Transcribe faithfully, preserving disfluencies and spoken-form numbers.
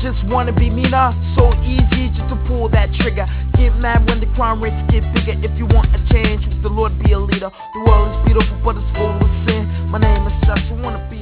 just wanna be me now. So easy just to pull that trigger. Get mad when the crime rates get bigger. If you want a change, with the Lord be a leader. The world is beautiful but it's full with sin. My name is Josh, I wanna be